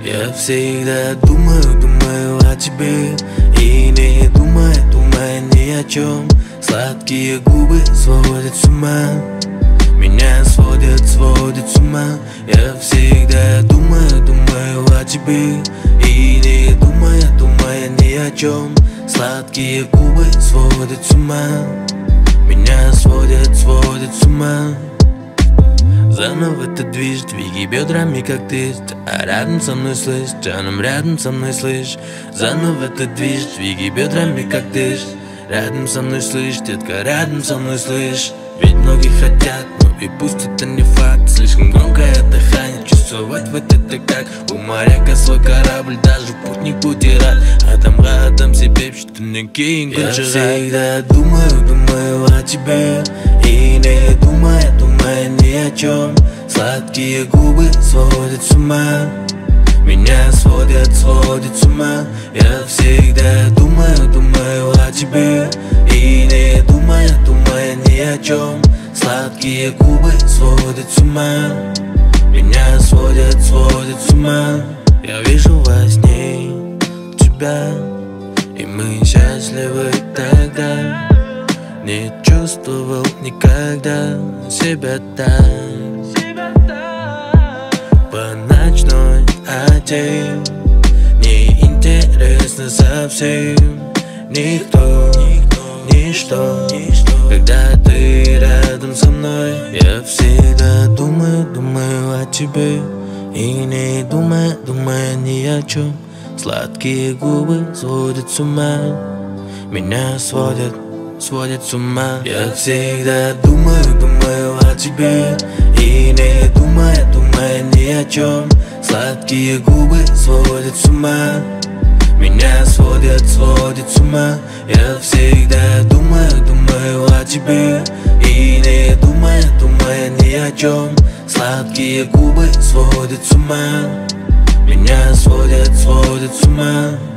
Я всегда думаю о тебе и не думаю ни о чем. Сладкие губы сводят с ума, меня сводят с ума. Я всегда думаю о тебе и не думаю ни о чем. Сладкие губы сводят с ума, меня сводят с ума. Заново ты двиги бедрами, как ты, а рядом со мной слышь, джаном рядом со мной слышь. Заново ты двиги бедрами, как ты, рядом со мной слышь, детка, рядом со мной слышь. Ведь многие хотят, но и пусть это не факт. Слишком громкое дыхание, чувствовать вот это как у моряка свой корабль, даже путник будет рад. Адам себе, что не кинь. Я всегда думаю о тебе и не думаю ни о чем. Сладкие губы сводят с ума, меня сводят с ума. Я всегда думаю о тебе и не думаю ни о чем. Сладкие губы сводят с ума, меня сводят с ума. Я вижу во сне тебя, и мы счастливы тогда. Не чувствовал никогда себя так. По ночной одет, неинтересно совсем никто, ничто. Когда ты рядом со мной, я всегда думаю о тебе и не думаю ни о чем. Сладкие губы сводят с ума, меня сводят с ума. Я всегда думаю о тебе и не думаю ни о чем. Сладкие губы сводят с ума, меня сводят с ума. Я всегда думаю о тебе и не думаю ни о чем. Сладкие губы сводят с ума, меня сводят с ума.